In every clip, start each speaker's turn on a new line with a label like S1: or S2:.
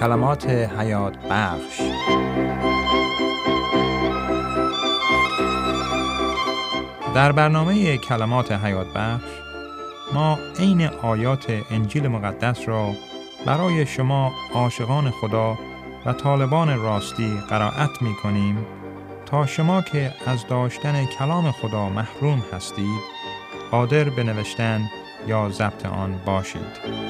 S1: کلمات حیات بخش. در برنامه کلمات حیات بخش ما عین آیات انجیل مقدس را برای شما عاشقان خدا و طالبان راستی قرائت می کنیم تا شما که از داشتن کلام خدا محروم هستید قادر به نوشتن یا ضبط آن باشید.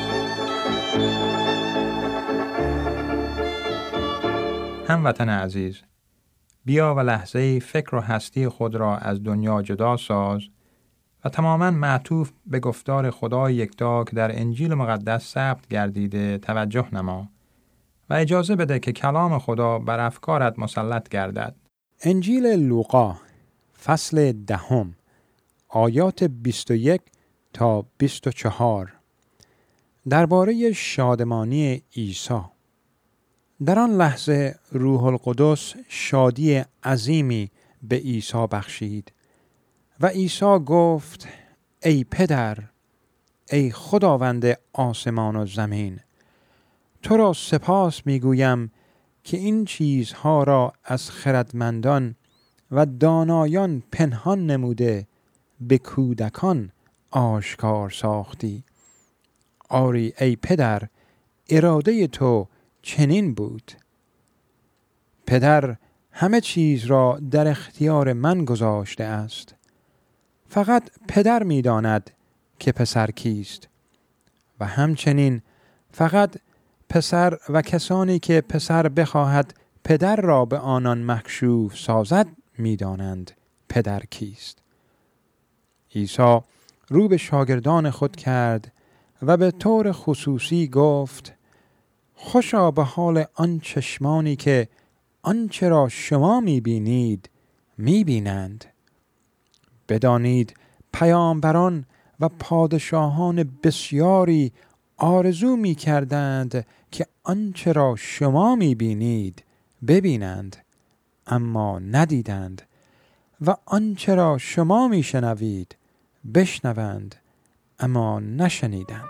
S1: هموطن عزیز، بیا و لحظه فکر و هستی خود را از دنیا جدا ساز و تماما معطوف به گفتار خدای یکتا که در انجیل مقدس ثبت گردیده توجه نما و اجازه بده که کلام خدا بر افکارت مسلط گردد.
S2: انجیل لوقا فصل 10 آیات 21 تا 24 درباره شادمانی عیسی. در آن لحظه روح القدس شادی عظیمی به عیسی بخشید و عیسی گفت: ای پدر، ای خداوند آسمان و زمین، تو را سپاس میگویم که این چیزها را از خردمندان و دانایان پنهان نموده به کودکان آشکار ساختی. آری ای پدر، اراده تو چنین بود. پدر همه چیز را در اختیار من گذاشته است. فقط پدر می‌داند که پسر کیست و همچنین فقط پسر و کسانی که پسر بخواهد پدر را به آنان مکشوف سازد می‌دانند پدر کیست. عیسی رو به شاگردان خود کرد و به طور خصوصی گفت: خوشا به حال آن چشمانی که آنچه را شما می‌بینید می‌بینند. بدانید پیامبران و پادشاهان بسیاری آرزو می‌کردند که آنچه را شما می‌بینید ببینند، اما ندیدند، و آنچه را شما می‌شنوید بشنوند، اما نشنیدند.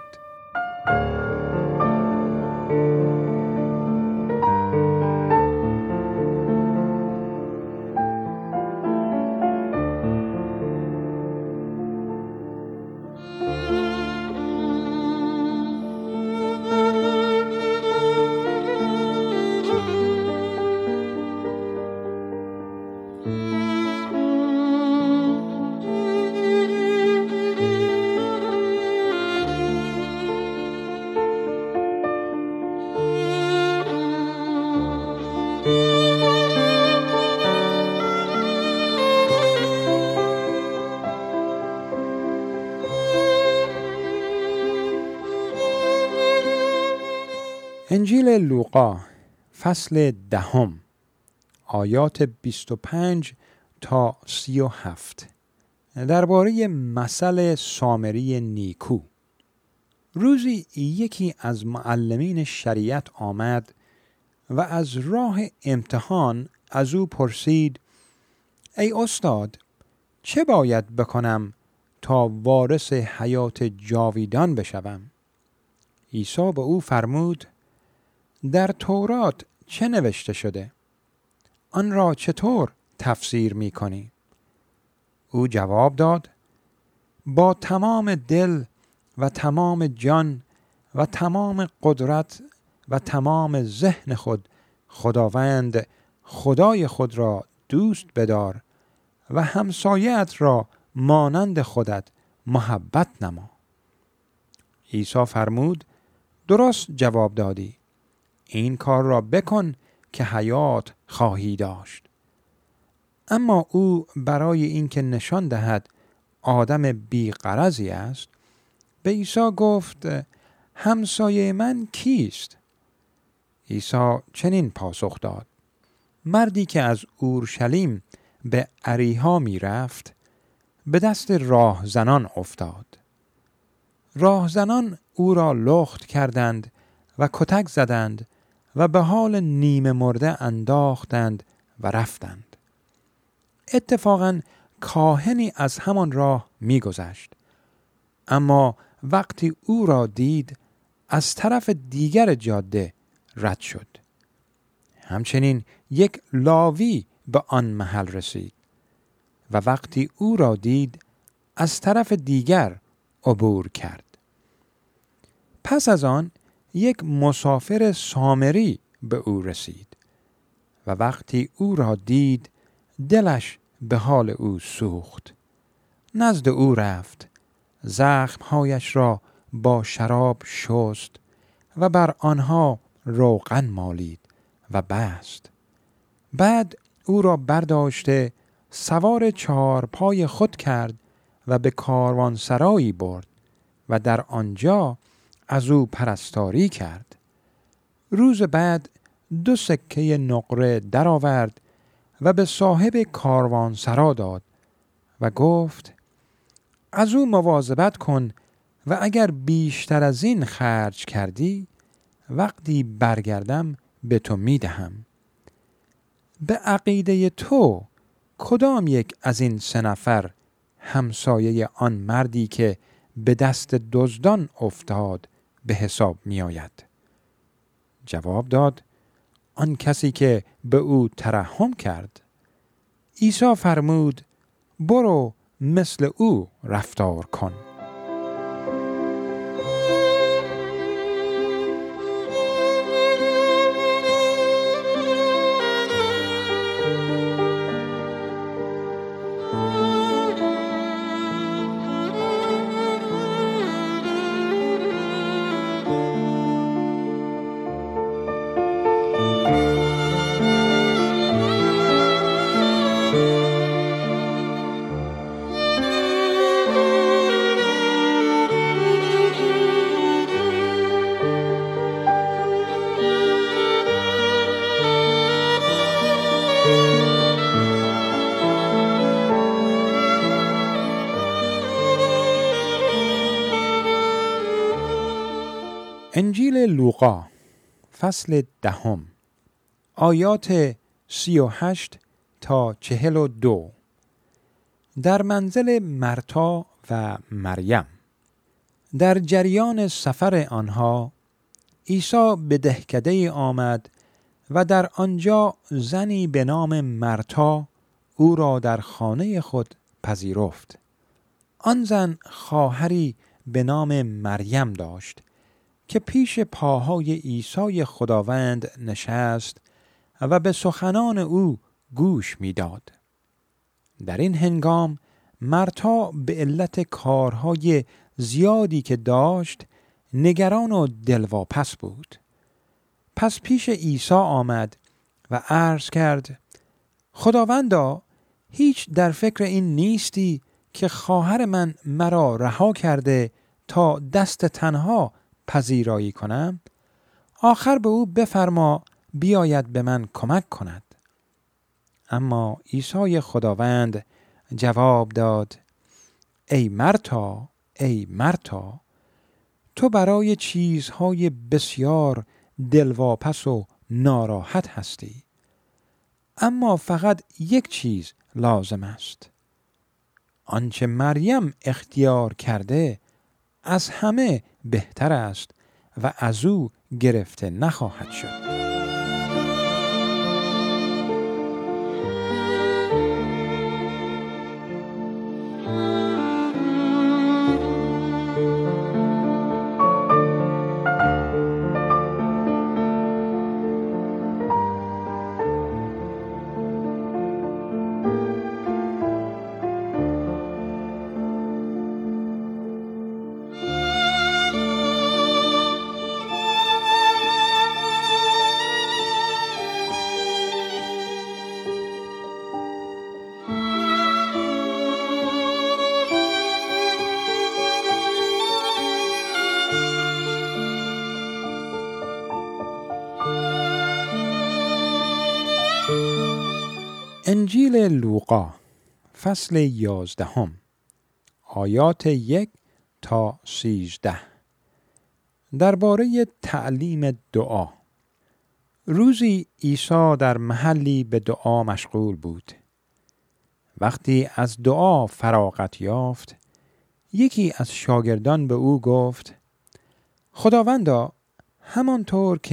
S2: انجیل لوقا فصل 10 آیات 25 تا 37 درباره مثل سامری نیکو. روزی یکی از معلمین شریعت آمد و از راه امتحان از او پرسید: ای استاد، چه باید بکنم تا وارث حیات جاویدان بشوم؟ عیسی به او فرمود: در تورات چه نوشته شده؟ آن را چطور تفسیر می کنی؟ او جواب داد: با تمام دل و تمام جان و تمام قدرت و تمام ذهن خود خداوند خدای خود را دوست بدار و همسایه‌ات را مانند خودت محبت نما. عیسی فرمود: درست جواب دادی. این کار را بکن که حیات خواهی داشت. اما او برای اینکه نشان دهد آدم بی‌غرضی است، به عیسی گفت: همسایه من کیست؟ عیسی چنین پاسخ داد: مردی که از اورشلیم به اریحا می رفت به دست راهزنان افتاد. راهزنان او را لخت کردند و کتک زدند و به حال نیمه مرده انداختند و رفتند. اتفاقاً کاهنی از همان راه می گذشت، اما وقتی او را دید از طرف دیگر جاده رد شد. همچنین یک لاوی به آن محل رسید و وقتی او را دید از طرف دیگر عبور کرد. پس از آن یک مسافر سامری به او رسید و وقتی او را دید دلش به حال او سوخت. نزد او رفت، زخمهایش را با شراب شست و بر آنها روغن مالید و بست. بعد او را برداشته سوار 4 پای خود کرد و به کاروانسرایی برد و در آنجا از او پرستاری کرد. روز بعد 2 سکه نقره درآورد و به صاحب کاروانسرا داد و گفت از او مواظبت کن و اگر بیشتر از این خرج کردی وقتی برگردم به تو میدهم. به عقیده تو کدام یک از این 3 نفر همسایه آن مردی که به دست دزدان افتاد به حساب می آید؟ جواب داد آن کسی که به او ترحم کرد. عیسی فرمود برو مثل او رفتار کن. انجیل لوقا فصل 10 آیات 38 تا 42. در منزل مرتا و مریم. در جریان سفر آنها عیسی به دهکده آمد و در آنجا زنی به نام مرتا او را در خانه خود پذیرفت. آن زن خواهری به نام مریم داشت که پیش پاهای عیسی خداوند نشست و به سخنان او گوش می‌داد. در این هنگام مرتا به علت کارهای زیادی که داشت نگران و دلواپس بود. پس پیش عیسی آمد و عرض کرد خداوندا هیچ در فکر این نیستی که خواهر من مرا رها کرده تا دست تنها پذیرایی کنم؟ آخر به او بفرما بیاید به من کمک کند. اما عیسی خداوند جواب داد ای مرتا، ای مرتا، تو برای چیزهای بسیار دلواپس و ناراحت هستی، اما فقط یک چیز لازم است. آنچه مریم اختیار کرده از همه بهتر است و از او گرفته نخواهد شد. انجیل لوقا فصل 11 آیات 1 تا 13. درباره تعلیم دعا. روزی عیسی در محلی به دعا مشغول بود. وقتی از دعا فراغت یافت، یکی از شاگردان به او گفت: خداوندا، همانطور که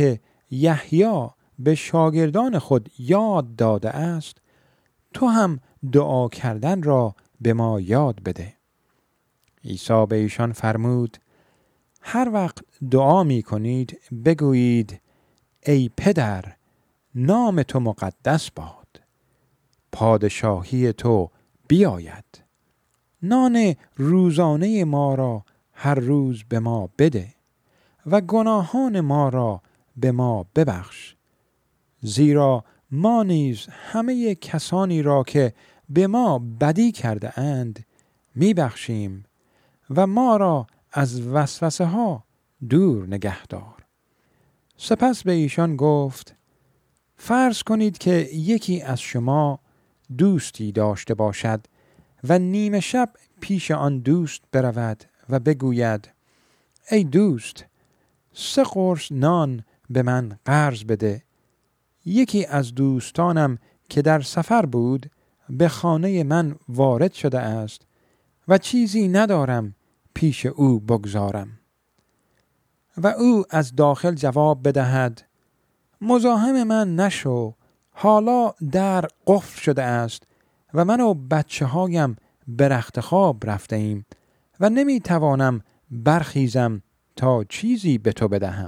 S2: یحیی به شاگردان خود یاد داده است، تو هم دعا کردن را به ما یاد بده. عیسی به ایشان فرمود: هر وقت دعا می کنید بگویید ای پدر، نام تو مقدس باد، پادشاهی تو بیاید، نان روزانه ما را هر روز به ما بده و گناهان ما را به ما ببخش، زیرا ما نیز همه کسانی را که به ما بدی کرده اند می بخشیم و ما را از وسوسه ها دور نگهدار. سپس به ایشان گفت: فرض کنید که یکی از شما دوستی داشته باشد و نیمه شب پیش آن دوست برود و بگوید: ای دوست، 3 قرص نان به من قرض بده. یکی از دوستانم که در سفر بود به خانه من وارد شده است و چیزی ندارم پیش او بگذارم. و او از داخل جواب بدهد: مزاحم من نشو، حالا در قفل شده است و من و بچه هایم به رخت خواب رفته ایم و نمی توانم برخیزم تا چیزی به تو بدهم.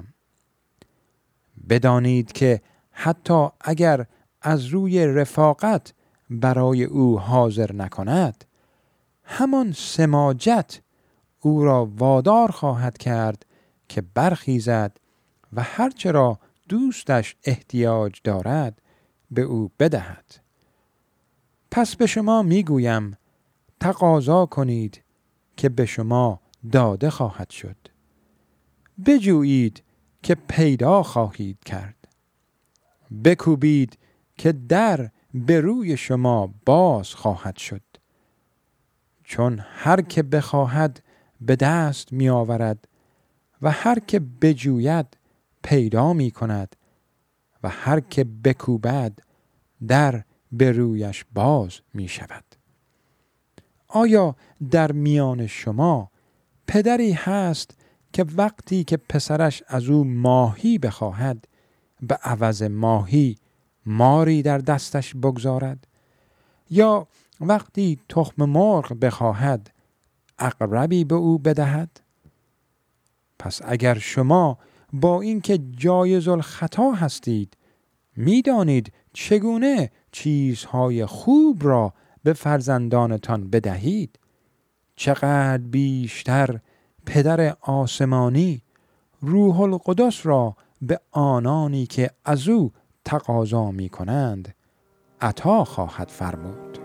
S2: بدانید که حتی اگر از روی رفاقت برای او حاضر نکند، همان سماجت او را وادار خواهد کرد که برخیزد و هرچه را دوستش احتیاج دارد به او بدهد. پس به شما میگویم تقاضا کنید که به شما داده خواهد شد، بجویید که پیدا خواهید کرد، بکوبید که در به روی شما باز خواهد شد. چون هر که بخواهد به دست می آورد و هر که بجوید پیدا می کند و هر که بکوبد در به رویش باز می شود. آیا در میان شما پدری هست که وقتی که پسرش از او ماهی بخواهد به عوض ماهی ماری در دستش بگذارد؟ یا وقتی تخم مرغ بخواهد عقربی به او بدهد؟ پس اگر شما با اینکه جایز الخطا هستید میدانید چگونه چیزهای خوب را به فرزندانتان بدهید، چقدر بیشتر پدر آسمانی روح القدس را به آنانی که از او تقاضا می کنند عطا خواهد فرمود.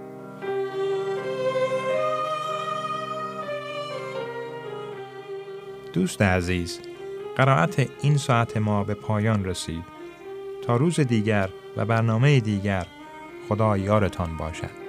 S1: دوست عزیز، قرائت این ساعت ما به پایان رسید. تا روز دیگر و برنامه دیگر، خدا یارتان باشد.